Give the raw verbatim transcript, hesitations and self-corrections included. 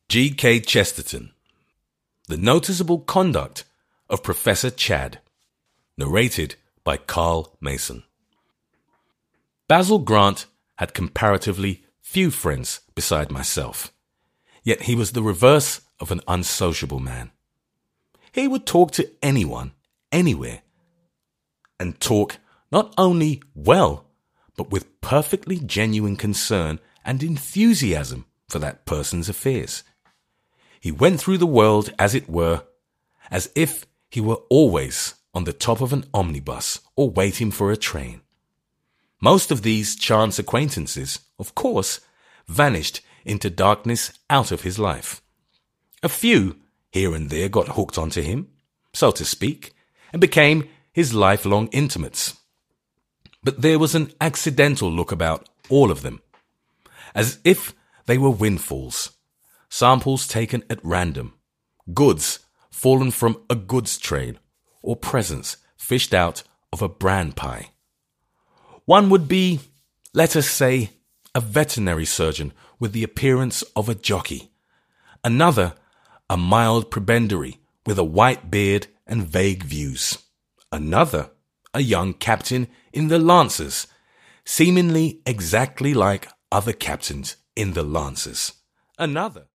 G K Chesterton. The Noticeable Conduct of Professor Chadd. Narrated by Carl Mason. Basil Grant had comparatively few friends beside myself, yet he was the reverse of an unsociable man. He would talk to anyone, anywhere, and talk not only well, but with perfectly genuine concern and enthusiasm for that person's affairs. He went through the world, as it were, as if he were always on the top of an omnibus or waiting for a train. Most of these chance acquaintances, of course, vanished into darkness out of his life. A few here and there got hooked onto him, so to speak, and became his lifelong intimates. But there was an accidental look about all of them, as if they were windfalls, samples taken at random, goods fallen from a goods train, or presents fished out of a bran pie. One would be, let us say, a veterinary surgeon with the appearance of a jockey. Another, a mild prebendary with a white beard and vague views. Another, a young captain in the Lancers, seemingly exactly like other captains in the Lancers. Another,